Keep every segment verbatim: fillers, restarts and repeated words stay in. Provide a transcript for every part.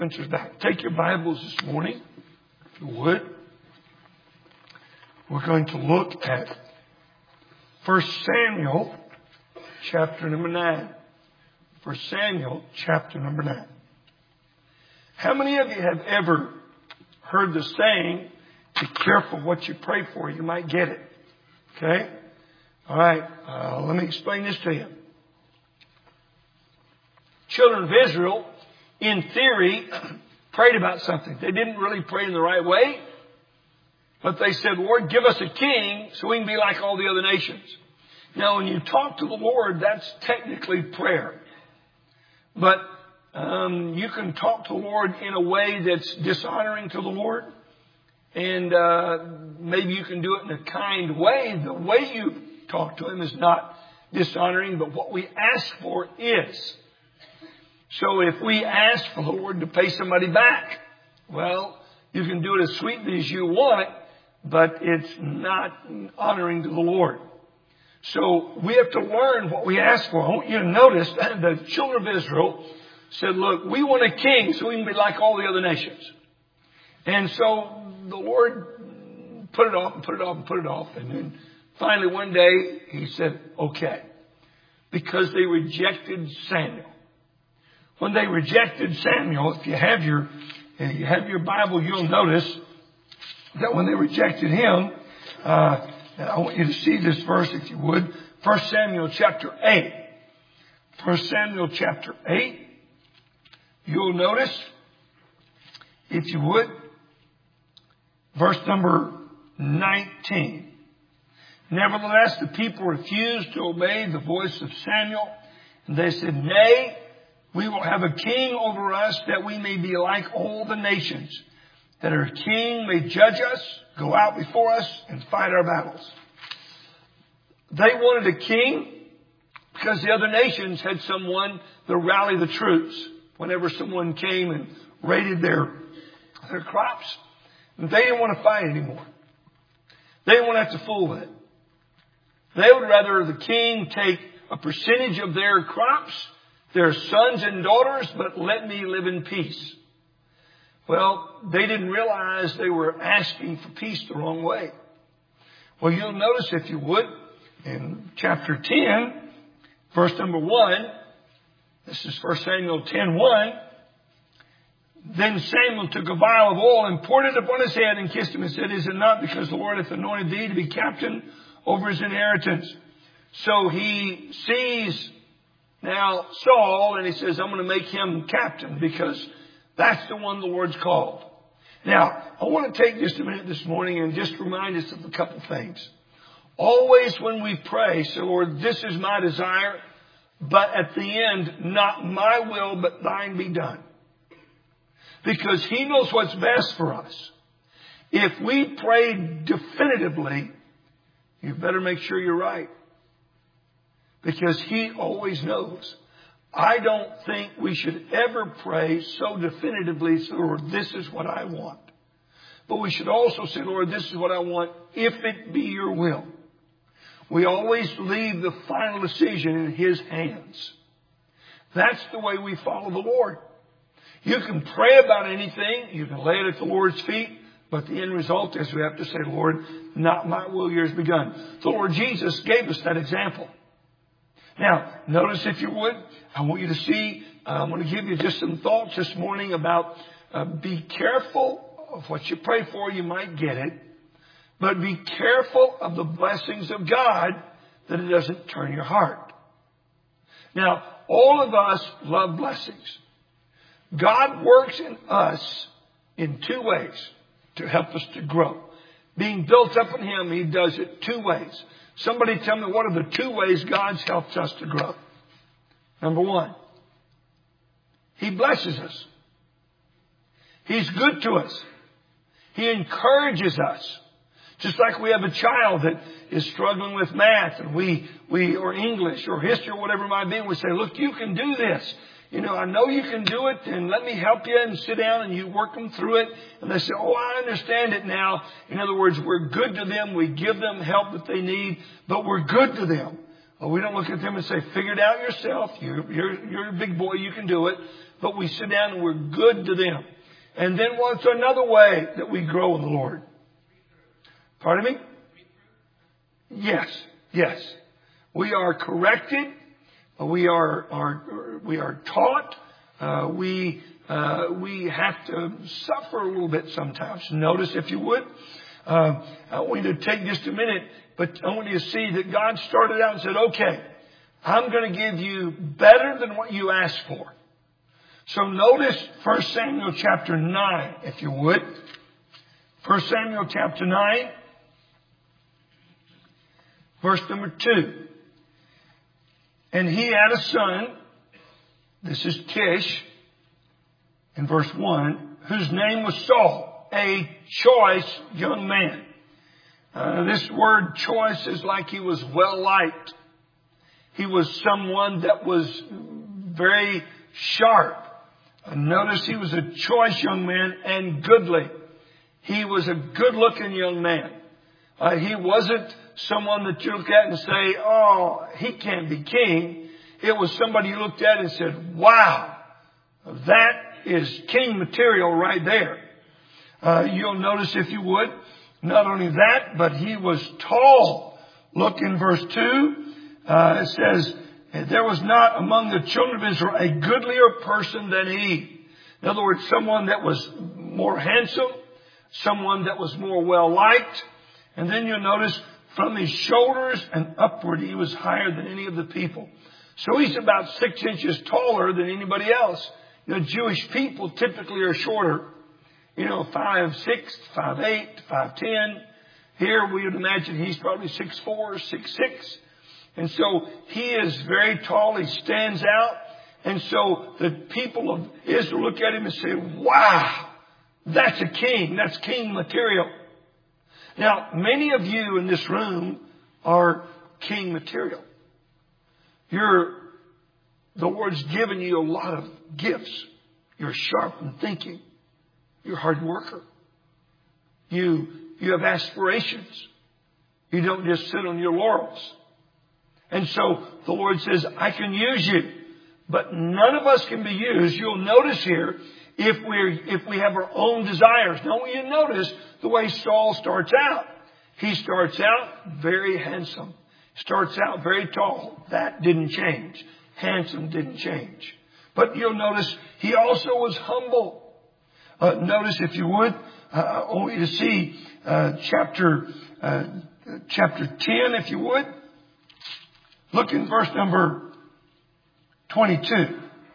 Spencer's back. Take your Bibles this morning, if you would. We're going to look at First Samuel, chapter number nine. First Samuel, chapter number nine. How many of you have ever heard the saying, be careful what you pray for, you might get it? Okay? All right. Uh, let me explain this to you. Children of Israel, in theory, prayed about something. They didn't really pray in the right way, but they said, Lord, give us a king so we can be like all the other nations. Now, when you talk to the Lord, that's technically prayer. But um, you can talk to the Lord in a way that's dishonoring to the Lord. And uh, maybe you can do it in a kind way. The way you talk to Him is not dishonoring, but what we ask for is. So if we ask for the Lord to pay somebody back, well, you can do it as sweetly as you want, but it's not honoring to the Lord. So we have to learn what we ask for. I want you to notice that the children of Israel said, look, we want a king so we can be like all the other nations. And so the Lord put it off and put it off and put it off. And then finally one day He said, okay, because they rejected Samuel. When they rejected Samuel, if you have your, if you have your Bible, you'll notice that when they rejected him, uh, I want you to see this verse, if you would. First Samuel chapter eight. First Samuel chapter eight. You'll notice, if you would, verse number nineteen. Nevertheless, the people refused to obey the voice of Samuel. And they said, nay, we will have a king over us that we may be like all the nations, that our king may judge us, go out before us, and fight our battles. They wanted a king because the other nations had someone to rally the troops whenever someone came and raided their, their crops. And they didn't want to fight anymore. They didn't want to have to fool with it. They would rather the king take a percentage of their crops, their sons and daughters, but let me live in peace. Well, they didn't realize they were asking for peace the wrong way. Well, you'll notice, if you would, in chapter ten, verse number one, this is First Samuel ten one. Then Samuel took a vial of oil and poured it upon his head and kissed him and said, is it not because the Lord hath anointed thee to be captain over his inheritance? So he sees now Saul, and he says, I'm going to make him captain because that's the one the Lord's called. Now, I want to take just a minute this morning and just remind us of a couple things. Always when we pray, say, Lord, this is my desire, but at the end, not my will, but thine be done. Because He knows what's best for us. If we pray definitively, you better make sure you're right. Because He always knows. I don't think we should ever pray so definitively, so, Lord, this is what I want. But we should also say, Lord, this is what I want, if it be your will. We always leave the final decision in His hands. That's the way we follow the Lord. You can pray about anything. You can lay it at the Lord's feet. But the end result is we have to say, Lord, not my will, yours be done. The Lord Jesus gave us that example. Now, notice, if you would, I want you to see, uh, I'm going to give you just some thoughts this morning about uh, be careful of what you pray for. You might get it. But be careful of the blessings of God, that it doesn't turn your heart. Now, all of us love blessings. God works in us in two ways to help us to grow. Being built up in Him, He does it two ways. Somebody tell me, what are the two ways God's helped us to grow? Number one, He blesses us. He's good to us. He encourages us. Just like we have a child that is struggling with math, and we, we, or English or history or whatever it might be, and we say, look, you can do this. You know, I know you can do it, and let me help you, and sit down and you work them through it. And they say, oh, I understand it now. In other words, we're good to them. We give them help that they need, but we're good to them. Uh, we don't look at them and say, figure it out yourself. You're, you're, you're a big boy. You can do it. But we sit down and we're good to them. And then what's another way that we grow in the Lord? Pardon me? Yes. Yes. We are corrected. We are, are, we are taught. Uh, we, uh, we have to suffer a little bit sometimes. Notice, if you would, uh, I want you to take just a minute, but I want you to see that God started out and said, okay, I'm going to give you better than what you asked for. So notice First Samuel chapter nine, if you would. First Samuel chapter nine, verse number two. And he had a son, this is Kish, in verse one, whose name was Saul, a choice young man. Uh, this word choice is like he was well liked. He was someone that was very sharp. Uh, notice he was a choice young man and goodly. He was a good looking young man. Uh, he wasn't someone that you look at and say, oh, he can't be king. It was somebody you looked at and said, wow, that is king material right there. Uh, you'll notice, if you would, not only that, but he was tall. Look in verse two. Uh, it says, there was not among the children of Israel a goodlier person than he. In other words, someone that was more handsome, someone that was more well liked. And then you'll notice from his shoulders and upward, he was higher than any of the people. So he's about six inches taller than anybody else. You know, Jewish people typically are shorter. You know, five, six, five, eight, five, ten. Here we would imagine he's probably six, four, six, six. And so he is very tall. He stands out. And so the people of Israel look at him and say, wow, that's a king. That's king material. Now, many of you in this room are king material. You're, the Lord's given you a lot of gifts. You're sharp in thinking. You're a hard worker. You, you have aspirations. You don't just sit on your laurels. And so the Lord says, I can use you, but none of us can be used. You'll notice here, if we're, if we have our own desires. Now you notice the way Saul starts out. He starts out very handsome. Starts out very tall. That didn't change. Handsome didn't change. But you'll notice he also was humble. Uh, notice, if you would, uh, I want you to see uh, chapter uh, chapter ten, if you would. Look in verse number twenty-two.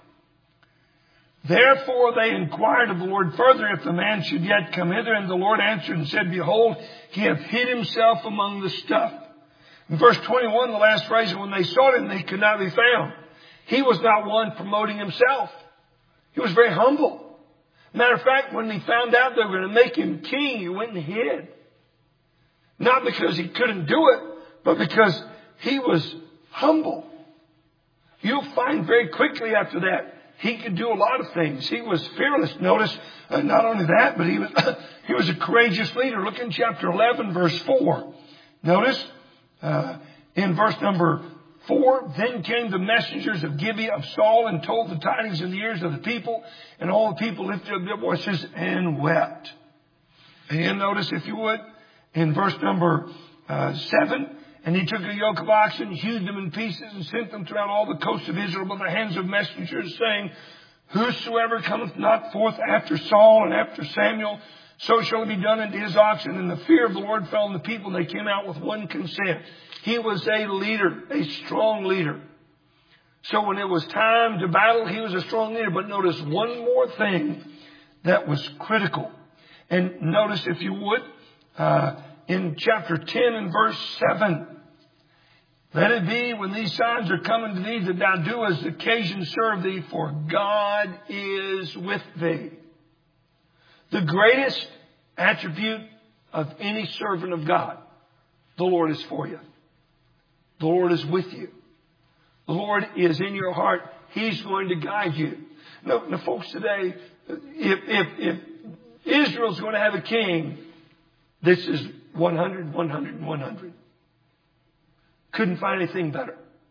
Therefore they inquired of the Lord further if the man should yet come hither. And the Lord answered and said, behold, he hath hid himself among the stuff. In verse twenty-one, the last phrase, when they sought him, they could not be found. He was not one promoting himself. He was very humble. Matter of fact, when he found out they were going to make him king, he went and hid. Not because he couldn't do it, but because he was humble. You'll find very quickly after that, he could do a lot of things. He was fearless. Notice, uh, not only that, but he was, he was a courageous leader. Look in chapter eleven, verse four. Notice, uh, in verse number four, then came the messengers of Gibeah of Saul and told the tidings in the ears of the people, and all the people lifted up their voices and wept. And you notice, if you would, in verse number uh, seven, and he took a yoke of oxen, hewed them in pieces, and sent them throughout all the coast of Israel by the hands of messengers, saying, whosoever cometh not forth after Saul and after Samuel, so shall it be done unto his oxen. And the fear of the Lord fell on the people, and they came out with one consent. He was a leader, a strong leader. So when it was time to battle, he was a strong leader. But notice one more thing that was critical. And notice, if you would, uh, in chapter ten and verse seven, let it be when these signs are coming to thee that thou do as the occasion serve thee, for God is with thee. The greatest attribute of any servant of God, the Lord is for you. The Lord is with you. The Lord is in your heart. He's going to guide you. Now, now folks, today, if, if, if Israel's going to have a king, this is one hundred, one hundred, one hundred. Couldn't find anything better.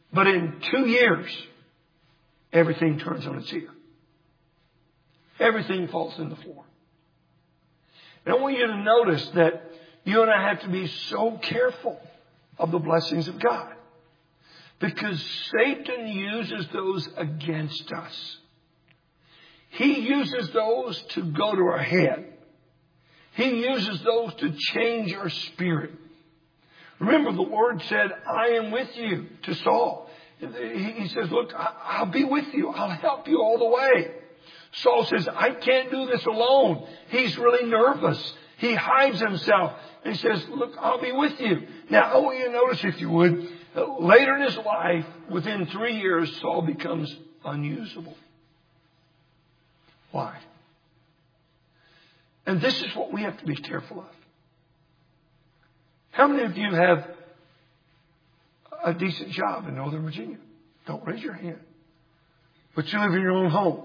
But in two years, everything turns on its ear. Everything falls in the floor. And I want you to notice that you and I have to be so careful of the blessings of God. Because Satan uses those against us. He uses those to go to our head. He uses those to change our spirit. Remember, the Lord said, I am with you to Saul. He says, look, I'll be with you. I'll help you all the way. Saul says, I can't do this alone. He's really nervous. He hides himself. And he says, look, I'll be with you. Now, I want you to notice, if you would, that later in his life, within three years, Saul becomes unusable. Why? And this is what we have to be careful of. How many of you have a decent job in Northern Virginia? Don't raise your hand. But you live in your own home.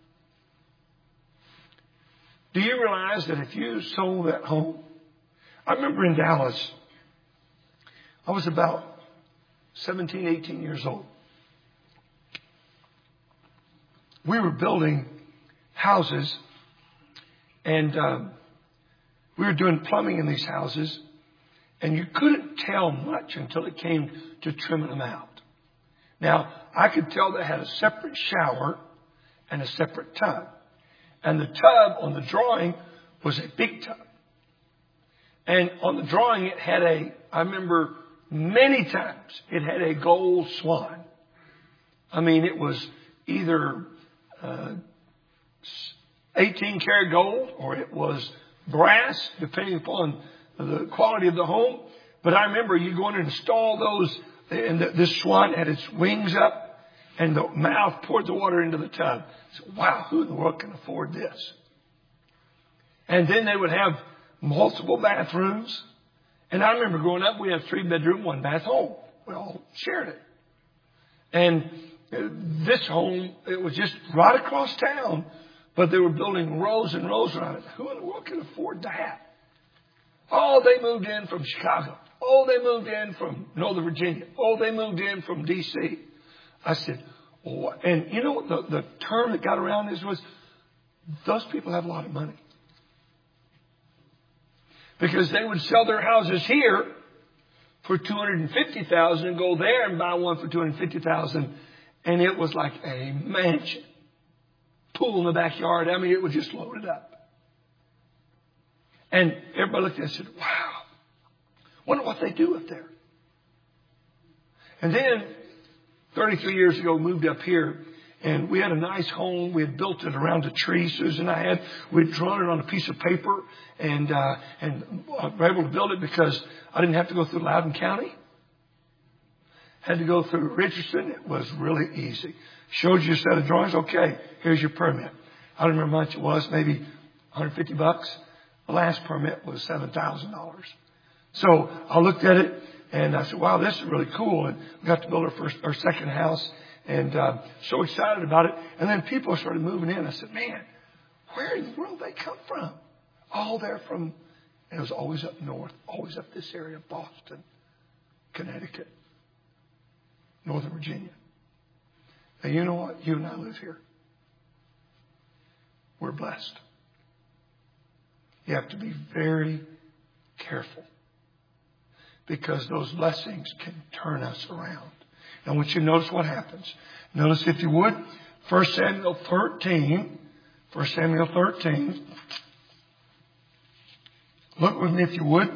Do you realize that if you sold that home? I remember in Dallas, I was about seventeen, eighteen years old. We were building houses, and um, we were doing plumbing in these houses, and you couldn't tell much until it came to trimming them out. Now, I could tell they had a separate shower and a separate tub. And the tub on the drawing was a big tub. And on the drawing, it had a, I remember many times, it had a gold swan. I mean, it was either uh, eighteen karat gold or it was brass, depending upon the quality of the home. But I remember you going to install those, and the, this swan had its wings up, and the mouth poured the water into the tub. So, wow, who in the world can afford this? And then they would have multiple bathrooms. And I remember growing up, we had a three bedroom, one bath home. We all shared it. And this home, it was just right across town, but they were building rows and rows around it. Who in the world can afford that? Oh, they moved in from Chicago. Oh, they moved in from Northern Virginia. Oh, they moved in from D C I said, oh, and you know what the, the term that got around this was, those people have a lot of money. Because they would sell their houses here for two hundred fifty thousand dollars and go there and buy one for two hundred fifty thousand dollars. And it was like a mansion. Pool in the backyard. I mean, it was just loaded up. And everybody looked at it and said, wow, wonder what they do up there. And then thirty-three years ago, moved up here, and we had a nice home. We had built it around a tree. Susan and I had. We'd drawn it on a piece of paper, and uh, and were able to build it because I didn't have to go through Loudoun County. Had to go through Richardson. It was really easy. Showed you a set of drawings. Okay, here's your permit. I don't remember how much it was. Maybe one hundred fifty bucks. The last permit was seven thousand dollars. So I looked at it. And I said, wow, this is really cool. And we got to build our first, our second house. And uh, so excited about it. And then people started moving in. I said, man, where in the world they come from? Oh, they're from, and it was always up north, always up this area, Boston, Connecticut, Northern Virginia. And you know what? You and I live here. We're blessed. You have to be very careful, because those blessings can turn us around. And I want you to notice what happens. Notice, if you would, First Samuel thirteen. First Samuel thirteen. Look with me if you would.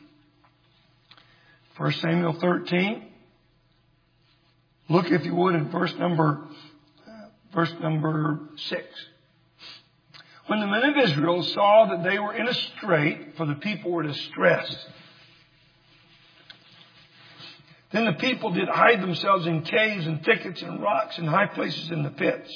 First Samuel thirteen. Look if you would in verse number, uh, verse number six. When the men of Israel saw that they were in a strait, for the people were distressed, then the people did hide themselves in caves and thickets and rocks and high places in the pits.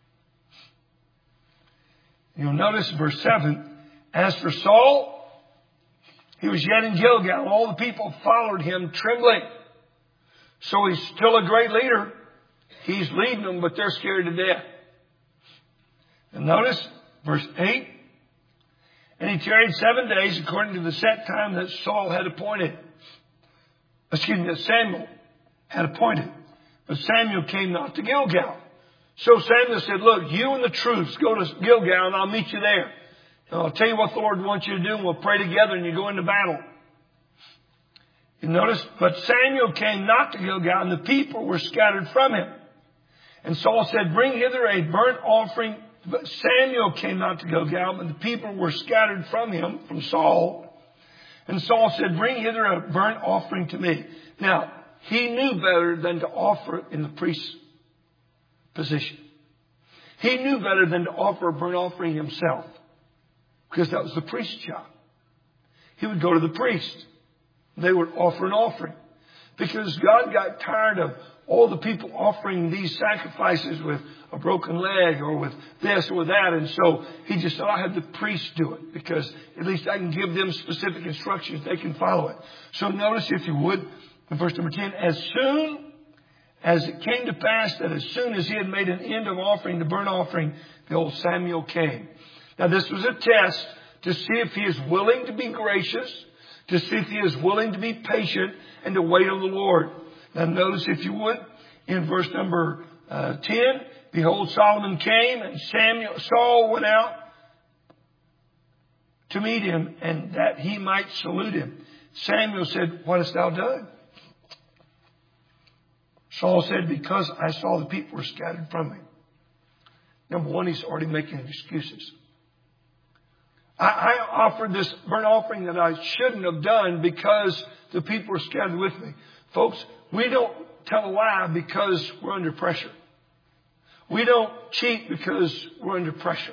You'll notice verse seven. As for Saul, he was yet in Gilgal. All the people followed him trembling. So he's still a great leader. He's leading them, but they're scared to death. And notice verse eight. And he tarried seven days according to the set time that Saul had appointed. Excuse me, that Samuel had appointed. But Samuel came not to Gilgal. So Samuel said, look, you and the troops go to Gilgal and I'll meet you there. And I'll tell you what the Lord wants you to do and we'll pray together and you go into battle. You notice, but Samuel came not to Gilgal and the people were scattered from him. And Saul said, bring hither a burnt offering. But Samuel came not to Gilgal, but the people were scattered from him, from Saul. And Saul said, bring hither a burnt offering to me. Now, he knew better than to offer in the priest's position. He knew better than to offer a burnt offering himself, because that was the priest's job. He would go to the priest. They would offer an offering, because God got tired of all the people offering these sacrifices with a broken leg or with this or with that. And so he just said, I'll have the priest do it, because at least I can give them specific instructions. They can follow it. So notice, if you would, in verse number ten, as soon as it came to pass that as soon as he had made an end of offering the burnt offering, the old Samuel came. Now this was a test to see if he is willing to be gracious, to see if he is willing to be patient and to wait on the Lord. Now notice, if you would, in verse number uh, ten, behold, Solomon came and Samuel, Saul went out to meet him, and that he might salute him. Samuel said, what hast thou done? Saul said, because I saw the people were scattered from me. Number one, he's already making excuses. I, I offered this burnt offering that I shouldn't have done because the people were scattered with me. Folks, we don't tell a lie because we're under pressure. We don't cheat because we're under pressure.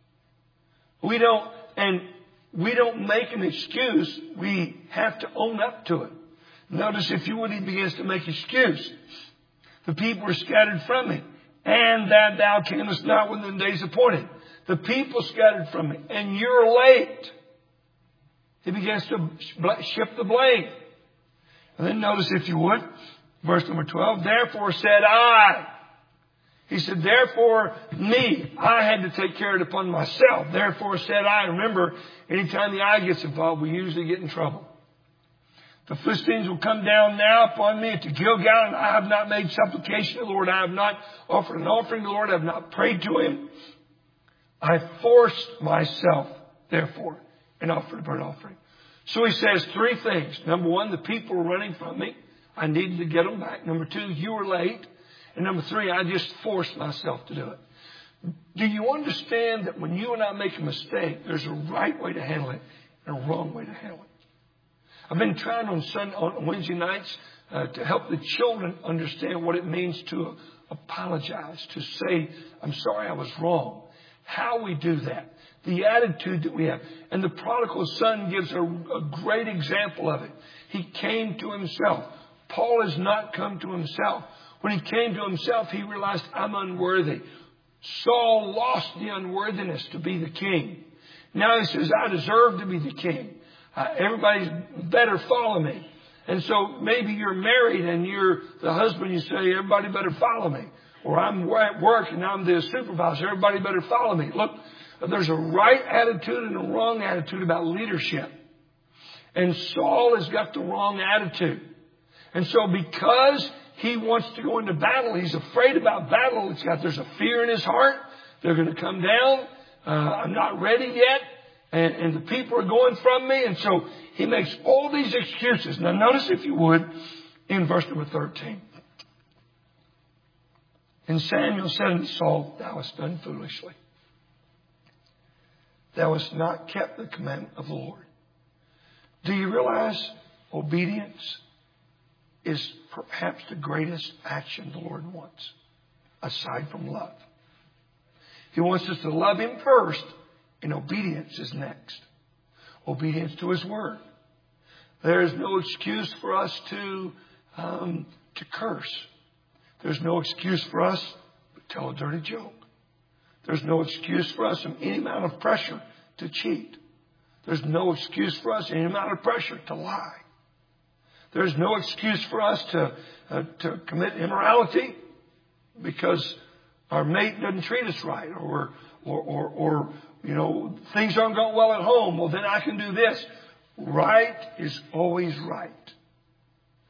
We don't, and we don't make an excuse. We have to own up to it. Notice, if you would, he begins to make excuse. The people were scattered from me, and that thou camest not within the days appointed. The people scattered from me, and you're late. He begins to shift the blame. And then notice, if you would, verse number twelve, therefore said I. He said, therefore me, I had to take care of it upon myself. Therefore said I. Remember, anytime the I gets involved, we usually get in trouble. The Philistines will come down now upon me to Gilgal, and I have not made supplication to the Lord. I have not offered an offering to the Lord. I have not prayed to him. I forced myself, therefore, and offered a burnt offering. So he says three things. Number one, the people were running from me. I needed to get them back. Number two, you were late. And number three, I just forced myself to do it. Do you understand that when you and I make a mistake, there's a right way to handle it and a wrong way to handle it? I've been trying on Sunday, on Wednesday nights uh, to help the children understand what it means to apologize, to say, I'm sorry, I was wrong. How we do that. The attitude that we have. And the prodigal son gives a, a great example of it. He came to himself. Paul has not come to himself. When he came to himself, he realized, I'm unworthy. Saul lost the unworthiness to be the king. Now he says, I deserve to be the king. Uh, everybody better follow me. And so maybe you're married and you're the husband, you say, everybody better follow me. Or I'm at work and I'm the supervisor, everybody better follow me. Look, there's a right attitude and a wrong attitude about leadership. And Saul has got the wrong attitude. And so because he wants to go into battle, he's afraid about battle. It's got, there's a fear in his heart. They're going to come down. Uh, I'm not ready yet. And, and the people are going from me. And so he makes all these excuses. Now notice, if you would, in verse number thirteen. And Samuel said unto Saul, thou hast done foolishly. Thou hast not kept the commandment of the Lord. Do you realize obedience is perhaps the greatest action the Lord wants, aside from love? He wants us to love him first, and obedience is next. Obedience to his word. There is no excuse for us to um, to curse. There's no excuse for us to tell a dirty joke. There's no excuse for us in any amount of pressure to cheat. There's no excuse for us in any amount of pressure to lie. There's no excuse for us to uh, to commit immorality because our mate doesn't treat us right, or or or, or you know, things aren't going well at home. Well, then I can do this. Right is always right.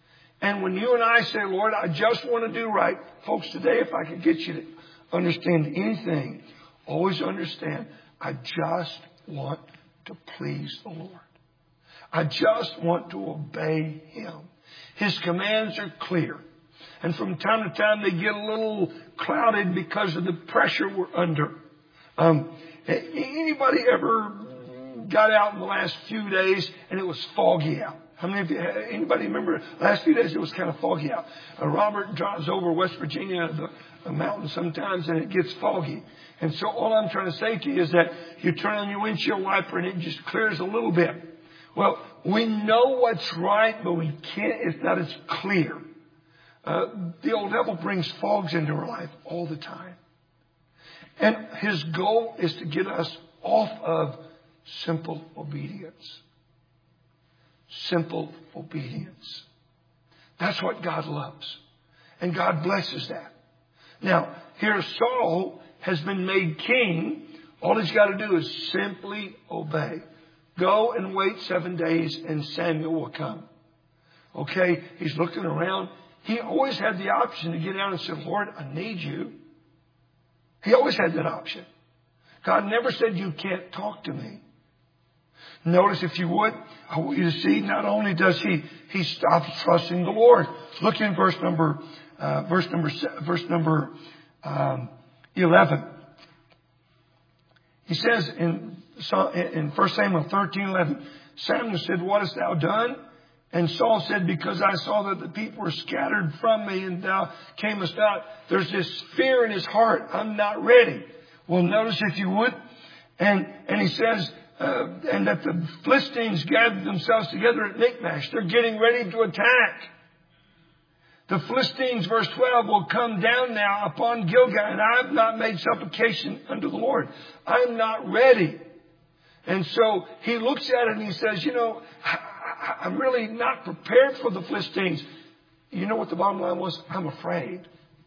And when you and I say, Lord, I just want to do right. Folks, today, if I could get you to understand anything, always understand, I just want to please the Lord. I just want to obey Him. His commands are clear. And from time to time, they get a little clouded because of the pressure we're under. Um, anybody ever got out in the last few days and it was foggy out? How many of you, anybody remember the last few days it was kind of foggy out? Uh, Robert drives over West Virginia, the, the mountain sometimes, and it gets foggy. And so all I'm trying to say to you is that you turn on your windshield wiper and it just clears a little bit. Well, we know what's right, but we can't, it's not as clear. Uh, the old devil brings fogs into our life all the time. And his goal is to get us off of simple obedience. Simple obedience. That's what God loves. And God blesses that. Now, here Saul has been made king. All he's got to do is simply obey. Go and wait seven days and Samuel will come. Okay, he's looking around. He always had the option to get out and say, Lord, I need you. He always had that option. God never said you can't talk to me. Notice, if you would, I want you to see, not only does he, he stops trusting the Lord. Look in verse number, uh, verse number, verse number, um, eleven. He says in, in First Samuel thirteen eleven, Samuel said, what hast thou done? And Saul said, because I saw that the people were scattered from me and thou camest out. There's this fear in his heart. I'm not ready. Well, notice, if you would. And, and he says, uh, and that the Philistines gathered themselves together at Michmash. They're getting ready to attack. The Philistines, verse twelve, will come down now upon Gilgal, and I have not made supplication unto the Lord. I'm not ready. And so he looks at it and he says, you know, I'm really not prepared for the Philistines. You know what the bottom line was? I'm afraid.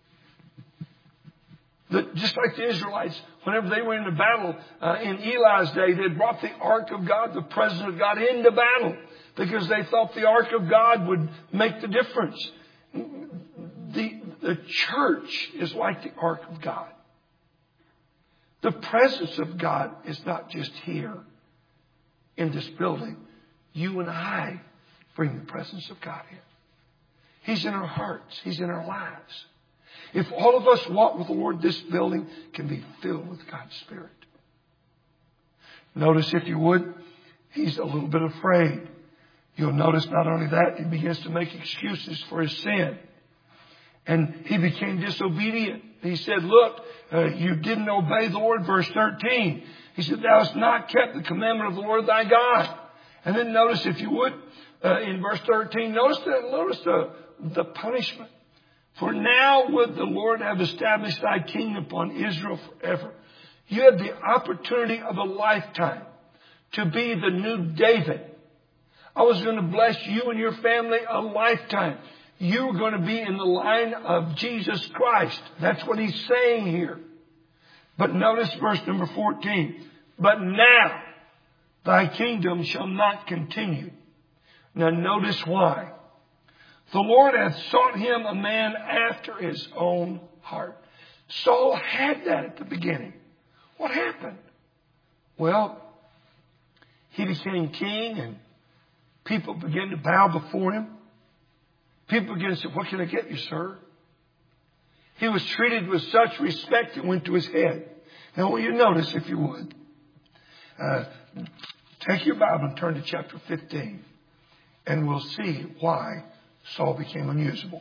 That just like the Israelites, whenever they went into battle uh, in Eli's day, they brought the ark of God, the presence of God, into battle because they thought the ark of God would make the difference. The, the church is like the ark of God. The presence of God is not just here in this building. You and I bring the presence of God in. He's in our hearts. He's in our lives. If all of us walk with the Lord, this building can be filled with God's Spirit. Notice, if you would, he's a little bit afraid. You'll notice not only that, he begins to make excuses for his sin. And he became disobedient. He said, look, uh, you didn't obey the Lord, verse thirteen. He said, thou hast not kept the commandment of the Lord thy God. And then notice, if you would, uh, in verse thirteen, notice, the, notice the, the punishment. For now would the Lord have established thy kingdom upon Israel forever. You have the opportunity of a lifetime to be the new David. I was going to bless you and your family a lifetime. You are going to be in the line of Jesus Christ. That's what he's saying here. But notice verse number fourteen. But now thy kingdom shall not continue. Now notice why. The Lord hath sought him a man after his own heart. Saul had that at the beginning. What happened? Well, he became king and people began to bow before him. People began to say, what can I get you, sir? He was treated with such respect it went to his head. Now, will you notice, if you would, uh, take your Bible and turn to chapter fifteen, and we'll see why Saul became unusable.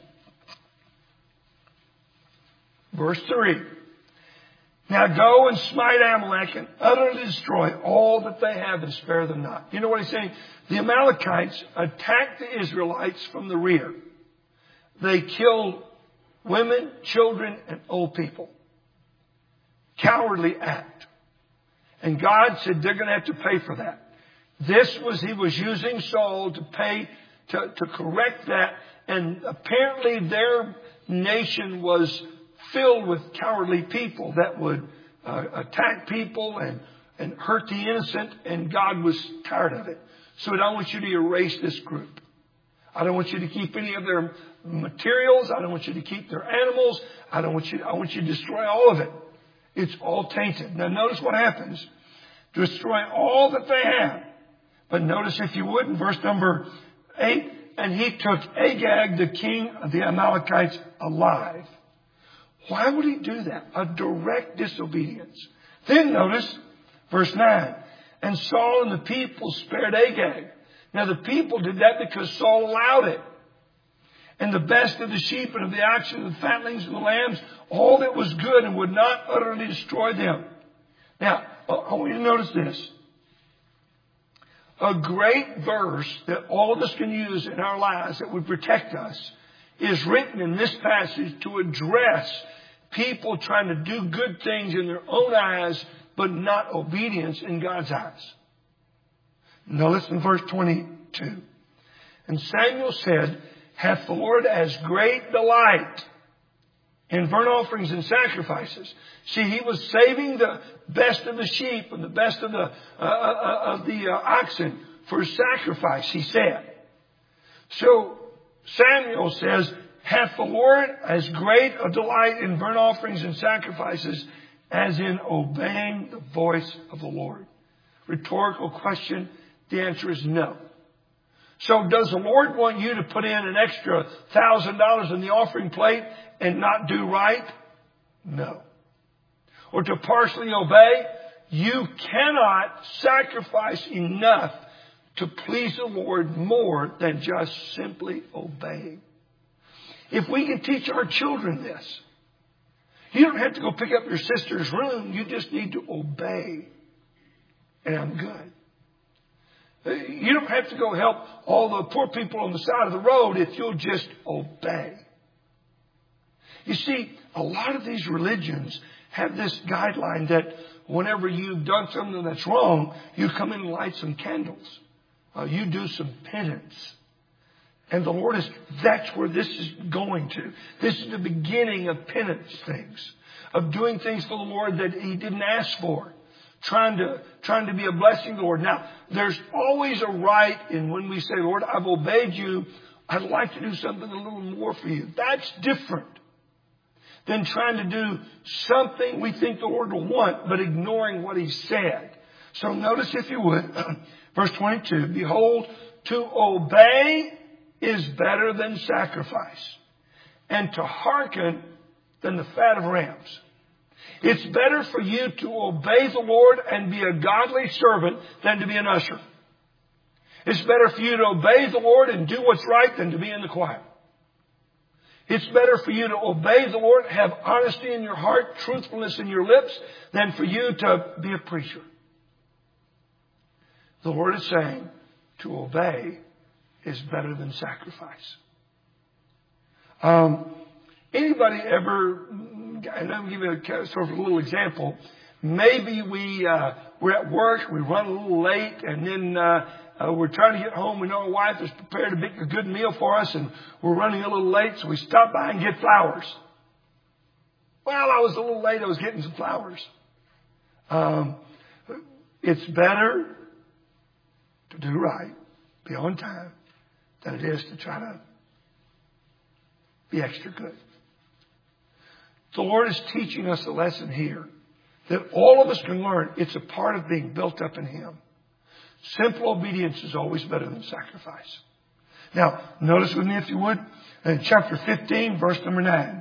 Verse three. Now go and smite Amalek and utterly destroy all that they have and spare them not. You know what he's saying? The Amalekites attacked the Israelites from the rear. They killed women, children, and old people. Cowardly act. And God said they're going to have to pay for that. This was, he was using Saul to pay, to, to correct that. And apparently their nation was filled with cowardly people that would uh, attack people and, and hurt the innocent. And God was tired of it. So I want you to erase this group. I don't want you to keep any of their materials. I don't want you to keep their animals. I don't want you, I want you to destroy all of it. It's all tainted. Now notice what happens. Destroy all that they have. But notice, if you would, in verse number eight, and he took Agag, the king of the Amalekites, alive. Why would he do that? A direct disobedience. Then notice, verse nine, and Saul and the people spared Agag. Now the people did that because Saul allowed it. And the best of the sheep and of the oxen and the fatlings and the lambs, all that was good, and would not utterly destroy them. Now, I want you to notice this. A great verse that all of us can use in our lives that would protect us is written in this passage to address people trying to do good things in their own eyes, but not obedience in God's eyes. Now listen, verse twenty-two. And Samuel said, hath the Lord as great delight in burnt offerings and sacrifices? See, he was saving the best of the sheep and the best of the uh, uh, of the uh, oxen for sacrifice, he said. So Samuel says, hath the Lord as great a delight in burnt offerings and sacrifices as in obeying the voice of the Lord? Rhetorical question. The answer is no. So does the Lord want you to put in an extra thousand dollars in the offering plate and not do right? No. Or to partially obey? You cannot sacrifice enough to please the Lord more than just simply obeying. If we can teach our children this, you don't have to go pick up your sister's room. You just need to obey. And I'm good. You don't have to go help all the poor people on the side of the road if you'll just obey. You see, a lot of these religions have this guideline that whenever you've done something that's wrong, you come in and light some candles. Uh, you do some penance. And the Lord is, that's where this is going to. This is the beginning of penance things. Of doing things for the Lord that He didn't ask for. Trying to, trying to be a blessing to the Lord. Now, there's always a right in when we say, Lord, I've obeyed you. I'd like to do something a little more for you. That's different than trying to do something we think the Lord will want, but ignoring what He said. So notice, if you would, verse twenty-two, behold, to obey is better than sacrifice, and to hearken than the fat of rams. It's better for you to obey the Lord and be a godly servant than to be an usher. It's better for you to obey the Lord and do what's right than to be in the choir. It's better for you to obey the Lord, have honesty in your heart, truthfulness in your lips, than for you to be a preacher. The Lord is saying to obey is better than sacrifice. Um, anybody ever, and I'll give you a sort of a little example. Maybe we, uh, we're at work, we run a little late, and then uh, uh, we're trying to get home. We know our wife has prepared a big, a good meal for us, and we're running a little late, so we stop by and get flowers. Well, I was a little late. I was getting some flowers. Um, it's better to do right, be on time, than it is to try to be extra good. The Lord is teaching us a lesson here that all of us can learn. It's a part of being built up in Him. Simple obedience is always better than sacrifice. Now, notice with me, if you would, in chapter fifteen, verse number nine.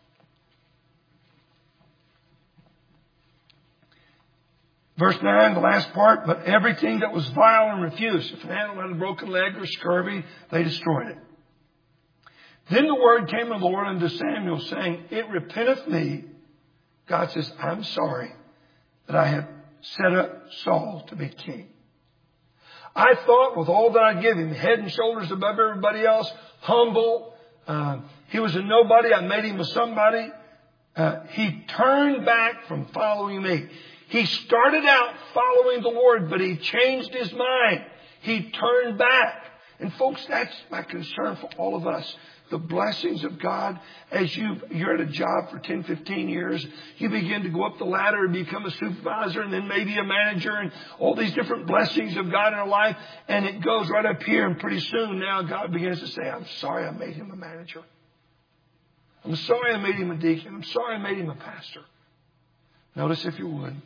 Verse nine, the last part, but everything that was vile and refuse. If an animal had a broken leg or scurvy, they destroyed it. Then the word came of the Lord unto Samuel, saying, it repenteth me. God says, I'm sorry that I have set up Saul to be king. I thought with all that I give him, head and shoulders above everybody else, humble. Uh, he was a nobody. I made him a somebody. Uh, he turned back from following me. He started out following the Lord, but he changed his mind. He turned back. And folks, that's my concern for all of us. the blessings of God as you, you're at a job for ten, fifteen years. You begin to go up the ladder and become a supervisor and then maybe a manager and all these different blessings of God in our life. And it goes right up here. And pretty soon now God begins to say, I'm sorry I made him a manager. I'm sorry I made him a deacon. I'm sorry I made him a pastor. Notice if you would.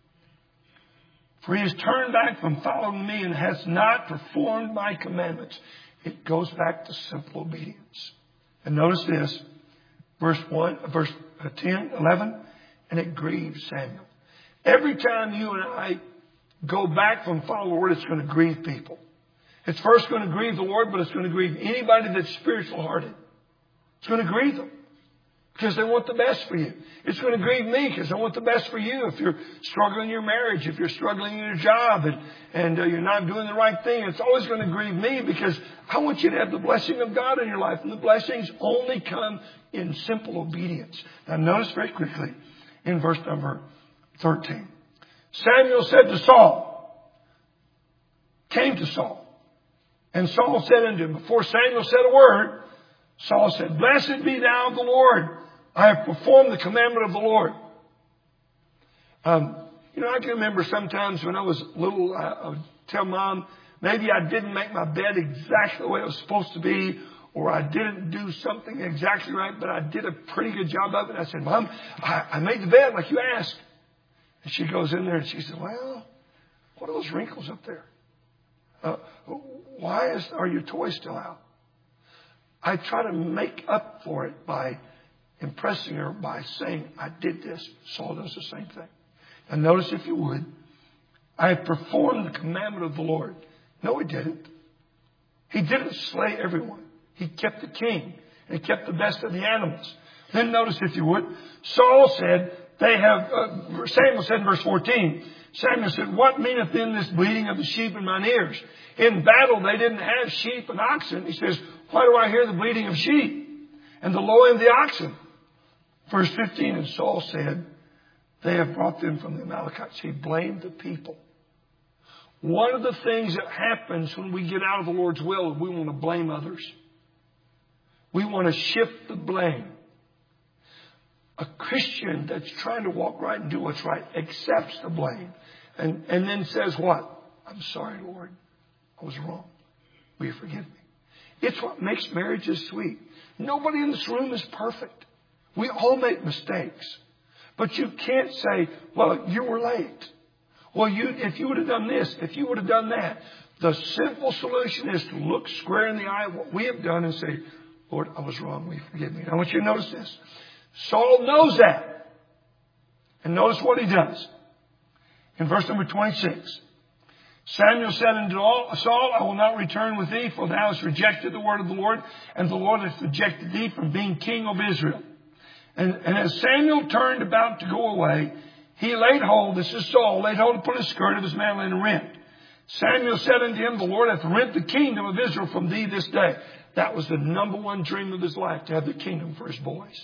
For he has turned back from following me and has not performed my commandments. It goes back to simple obedience. And notice this, verse one, verse ten, eleven, and it grieved Samuel. Every time you and I go back from following the Lord, it's going to grieve people. It's first going to grieve the Lord, but it's going to grieve anybody that's spiritual hearted. It's going to grieve them. Because they want the best for you. It's going to grieve me because I want the best for you. If you're struggling in your marriage, if you're struggling in your job and, and uh, you're not doing the right thing, it's always going to grieve me because I want you to have the blessing of God in your life. And the blessings only come in simple obedience. Now notice very quickly in verse number thirteen. Samuel said to Saul, came to Saul. And Saul said unto him, before Samuel said a word, Saul said, blessed be thou the Lord. I have performed the commandment of the Lord. Um, you know, I can remember sometimes when I was little, I, I would tell Mom, maybe I didn't make my bed exactly the way it was supposed to be, or I didn't do something exactly right, but I did a pretty good job of it. I said, Mom, I, I made the bed like you asked. And she goes in there and she said, well, what are those wrinkles up there? Uh, why is, are your toys still out? I try to make up for it by impressing her by saying, I did this. Saul does the same thing. And notice if you would, I have performed the commandment of the Lord. No, he didn't. He didn't slay everyone. He kept the king and he kept the best of the animals. Then notice if you would, Saul said, they have, uh, Samuel said in verse fourteen, Samuel said, what meaneth then this bleating of the sheep in mine ears? In battle, they didn't have sheep and oxen. He says, why do I hear the bleating of sheep and the lowing of the oxen? Verse fifteen, and Saul said, they have brought them from the Amalekites. He blamed the people. One of the things that happens when we get out of the Lord's will is we want to blame others. We want to shift the blame. A Christian that's trying to walk right and do what's right accepts the blame and, and then says what? I'm sorry, Lord. I was wrong. Will you forgive me? It's what makes marriages sweet. Nobody in this room is perfect. We all make mistakes. But you can't say, well, you were late. Well, you, if you would have done this, if you would have done that. The simple solution is to look square in the eye of what we have done and say, Lord, I was wrong. Will you forgive me? I want you to notice this. Saul knows that. And notice what he does. In verse number twenty-six. Samuel said unto Saul, I will not return with thee, for thou hast rejected the word of the Lord, and the Lord hath rejected thee from being king of Israel. And, and as Samuel turned about to go away, he laid hold, this is Saul, laid hold upon his skirt of his mantle and rent. Samuel said unto him, the Lord hath rent the kingdom of Israel from thee this day. That was the number one dream of his life, to have the kingdom for his boys.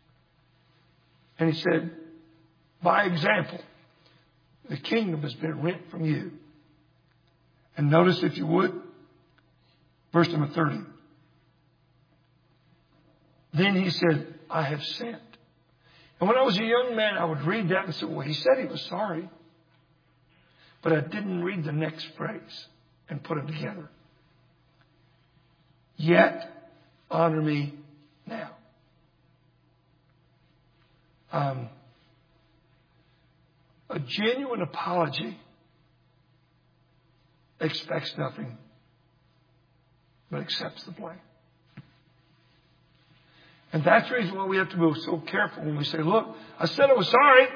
And he said, by example, the kingdom has been rent from you. And notice, if you would, verse number thirty. Then he said, I have sinned. And when I was a young man, I would read that and say, well, he said he was sorry. But I didn't read the next phrase and put them together. Yet, honor me now. Um, a genuine apology expects nothing but accepts the blame. And that's the reason why we have to be so careful when we say, look, I said I was sorry.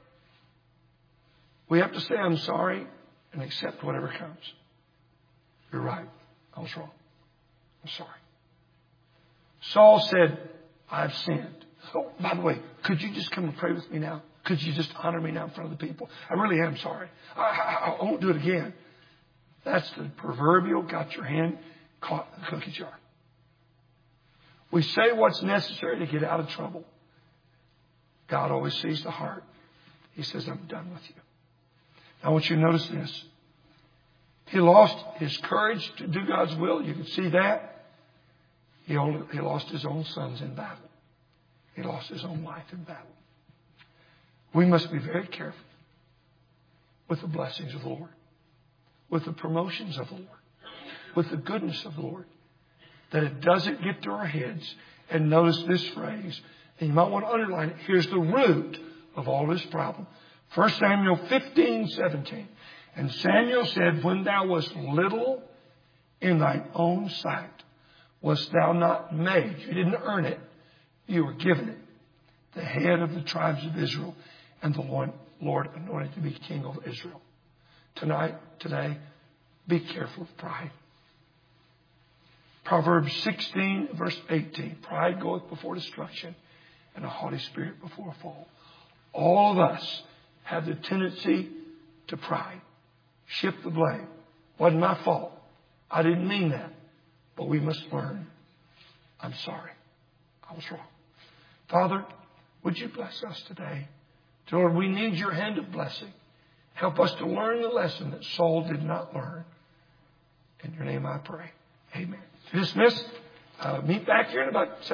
We have to say I'm sorry and accept whatever comes. You're right. I was wrong. I'm sorry. Saul said, I've sinned. Oh, by the way, could you just come and pray with me now? Could you just honor me now in front of the people? I really am sorry. I, I, I won't do it again. That's the proverbial got your hand caught in the cookie jar. We say what's necessary to get out of trouble. God always sees the heart. He says, I'm done with you. I want you to notice this. He lost his courage to do God's will. You can see that. He, only, he lost his own sons in battle. He lost his own life in battle. We must be very careful with the blessings of the Lord, with the promotions of the Lord, with the goodness of the Lord, that it doesn't get to our heads. And notice this phrase, and you might want to underline it. Here's the root of all this problem. First Samuel fifteen seventeen. And Samuel said, when thou wast little in thine own sight, wast thou not made? You didn't earn it. You were given it. The head of the tribes of Israel, and the Lord, Lord anointed to be king of Israel. Tonight, today, be careful of pride. Proverbs sixteen, verse eighteen. Pride goeth before destruction, and a haughty spirit before a fall. All of us have the tendency to pride. Shift the blame. Wasn't my fault. I didn't mean that. But we must learn. I'm sorry. I was wrong. Father, would you bless us today? Lord, we need your hand of blessing. Help us to learn the lesson that Saul did not learn. In your name I pray. Amen. Dismissed. Uh, meet back here in about